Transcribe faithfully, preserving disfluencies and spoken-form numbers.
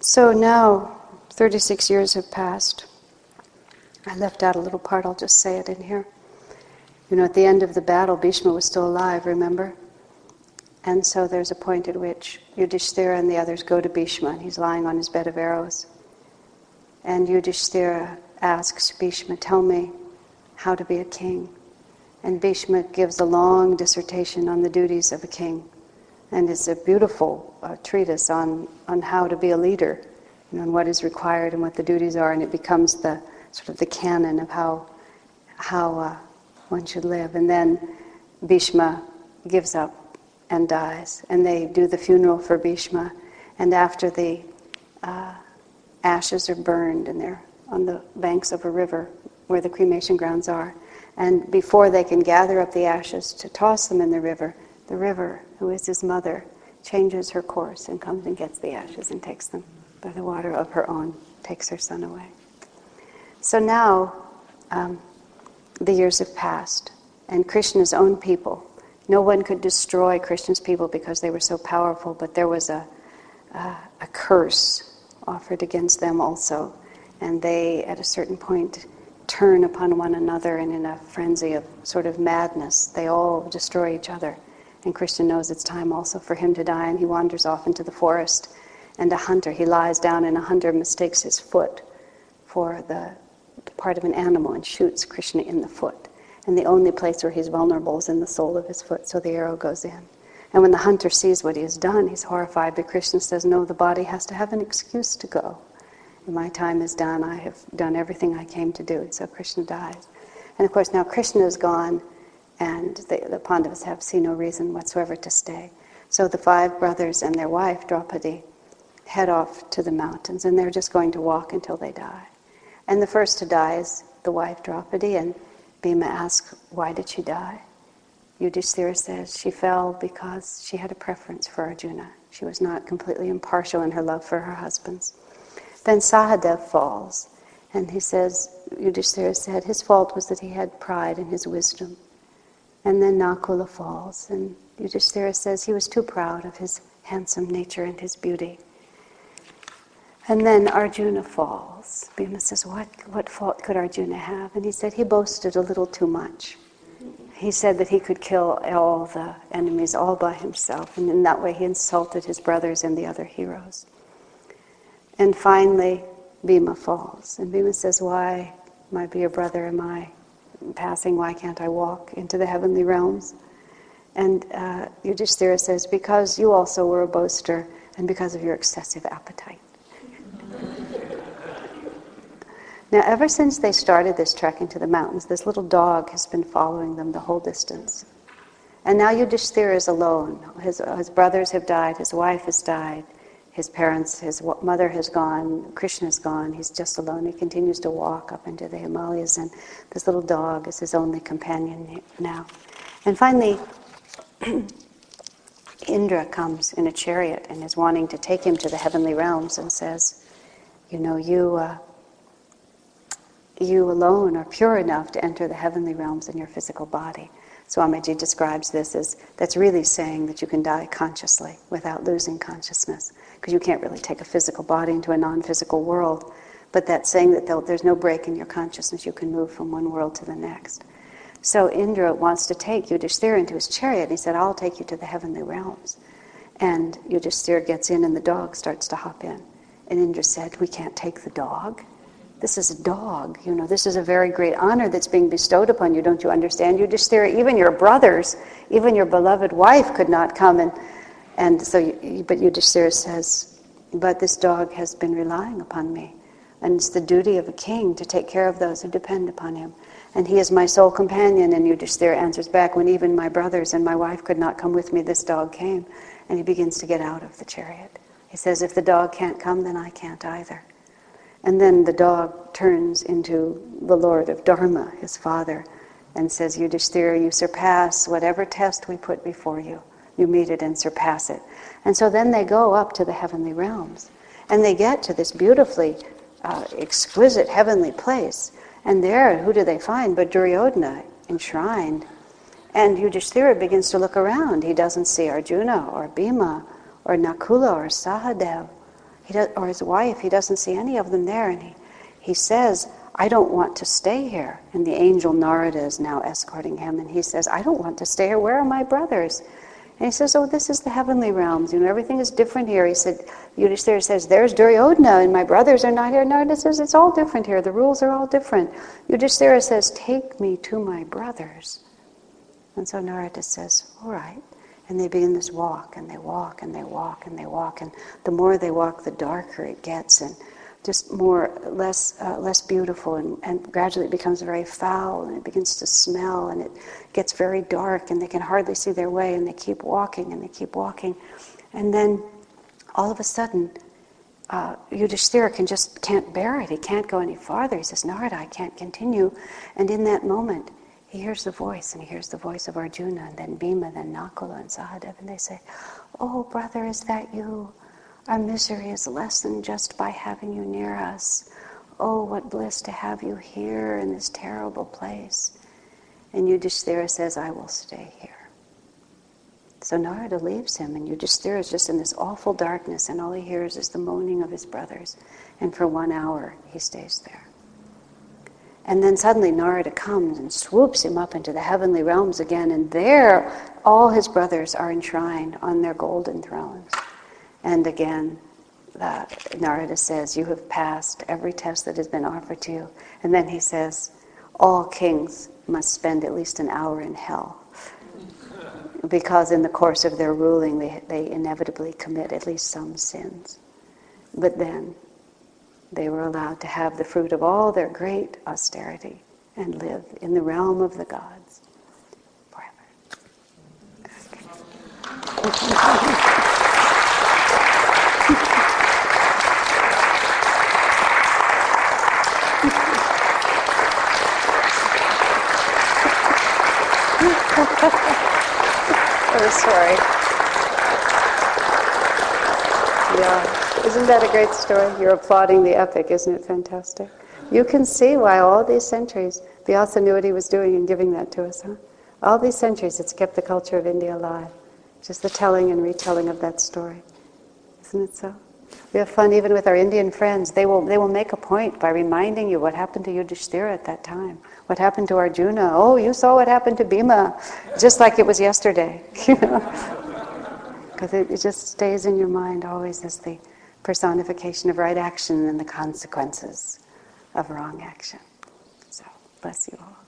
So now, thirty-six years have passed. I left out a little part, I'll just say it in here. You know, at the end of the battle, Bhishma was still alive, remember? And so there's a point at which Yudhishthira and the others go to Bhishma, and he's lying on his bed of arrows. And Yudhishthira asks Bhishma, tell me how to be a king. And Bhishma gives a long dissertation on the duties of a king. And it's a beautiful uh, treatise on, on how to be a leader, you know, and what is required and what the duties are, and it becomes the sort of the canon of how how uh, one should live. And then Bhishma gives up and dies, and they do the funeral for Bhishma. And after the uh, ashes are burned, and they're on the banks of a river where the cremation grounds are, and before they can gather up the ashes to toss them in the river, the river, who is his mother, changes her course and comes and gets the ashes and takes them by the water of her own, takes her son away. So now, um, the years have passed, and Krishna's own people, no one could destroy Krishna's people because they were so powerful, but there was a, a, a curse offered against them also, and they, at a certain point, turn upon one another, and in a frenzy of sort of madness, they all destroy each other. And Krishna knows it's time also for him to die, and he wanders off into the forest. And a hunter, he lies down, and a hunter mistakes his foot for the part of an animal and shoots Krishna in the foot. And the only place where he's vulnerable is in the sole of his foot, so the arrow goes in. And when the hunter sees what he has done, he's horrified, but Krishna says, no, the body has to have an excuse to go. My time is done, I have done everything I came to do, and so Krishna dies. And of course now Krishna is gone, and the, the Pandavas have seen no reason whatsoever to stay. So the five brothers and their wife, Draupadi, head off to the mountains, and they're just going to walk until they die. And the first to die is the wife, Draupadi, and Bhima asks, why did she die? Yudhishthira says she fell because she had a preference for Arjuna. She was not completely impartial in her love for her husbands. Then Sahadev falls, and he says, Yudhishthira said his fault was that he had pride in his wisdom. And then Nakula falls, and Yudhishthira says he was too proud of his handsome nature and his beauty. And then Arjuna falls. Bhima says, what, what fault could Arjuna have? And he said he boasted a little too much. He said that he could kill all the enemies all by himself, and in that way he insulted his brothers and the other heroes. And finally, Bhima falls. And Bhima says, why, my dear brother, am I passing? Why can't I walk into the heavenly realms? And uh, Yudhishthira says, because you also were a boaster, and because of your excessive appetite. Now, ever since they started this trek into the mountains, this little dog has been following them the whole distance. And now Yudhishthira is alone. His, his brothers have died, his wife has died, his parents, his mother has gone, Krishna is gone, he's just alone. He continues to walk up into the Himalayas, and this little dog is his only companion now. And finally, Indra comes in a chariot and is wanting to take him to the heavenly realms and says, you know, you... Uh, You alone are pure enough to enter the heavenly realms in your physical body. Swamiji describes this as, that's really saying that you can die consciously without losing consciousness, because you can't really take a physical body into a non-physical world, but that's saying that there's no break in your consciousness, you can move from one world to the next. So Indra wants to take Yudhishthira into his chariot, and he said, I'll take you to the heavenly realms. And Yudhishthira gets in, and the dog starts to hop in. And Indra said, we can't take the dog. This is a dog, you know, this is a very great honor that's being bestowed upon you, don't you understand? Yudhishthira, even your brothers, even your beloved wife could not come, and and so, you, but Yudhishthira says, but this dog has been relying upon me, and it's the duty of a king to take care of those who depend upon him, and he is my sole companion. And Yudhishthira answers back, when even my brothers and my wife could not come with me, this dog came, and he begins to get out of the chariot. He says, if the dog can't come, then I can't either. And then the dog turns into the Lord of Dharma, his father, and says, Yudhishthira, you surpass whatever test we put before you. You meet it and surpass it. And so then they go up to the heavenly realms. And they get to this beautifully uh, exquisite heavenly place. And there, who do they find but Duryodhana enshrined? And Yudhishthira begins to look around. He doesn't see Arjuna or Bhima or Nakula or Sahadev. he does, or his wife, he doesn't see any of them there, and he, he says, I don't want to stay here. And the angel Narada is now escorting him, and he says, I don't want to stay here. Where are my brothers? And he says, oh, this is the heavenly realms. You know, everything is different here. He said, Yudhishthira says, there's Duryodhana, and my brothers are not here. Narada says, it's all different here. The rules are all different. Yudhishthira says, take me to my brothers. And so Narada says, all right. And they begin this walk, and they walk, and they walk, and they walk. And the more they walk, the darker it gets, and just more, less uh, less beautiful, and, and gradually it becomes very foul, and it begins to smell, and it gets very dark, and they can hardly see their way, and they keep walking, and they keep walking. And then, all of a sudden, uh, Yudhishthira can just can't bear it. He can't go any farther. He says, Narada, I can't continue. And in that moment, he hears the voice, and he hears the voice of Arjuna, and then Bhima, then Nakula, and Sahadev, and they say, oh, brother, is that you? Our misery is lessened just by having you near us. Oh, what bliss to have you here in this terrible place. And Yudhishthira says, I will stay here. So Narada leaves him, and Yudhishthira is just in this awful darkness, and all he hears is the moaning of his brothers. And for one hour, he stays there. And then suddenly Narada comes and swoops him up into the heavenly realms again, and there all his brothers are enshrined on their golden thrones. And again, uh, Narada says, you have passed every test that has been offered to you. And then he says, all kings must spend at least an hour in hell. Because in the course of their ruling, they, they inevitably commit at least some sins. But then, they were allowed to have the fruit of all their great austerity and live in the realm of the gods forever. Okay. Oh, sorry. Yeah. Isn't that a great story? You're applauding the epic, isn't it fantastic? You can see why all these centuries, Vyasa knew what he was doing in giving that to us, huh? All these centuries it's kept the culture of India alive. Just the telling and retelling of that story. Isn't it so? We have fun even with our Indian friends. They will they will make a point by reminding you what happened to Yudhishthira at that time. What happened to Arjuna. Oh, you saw what happened to Bhima. Just like it was yesterday. You know? Because it, it just stays in your mind always as the personification of right action and the consequences of wrong action. So, bless you all.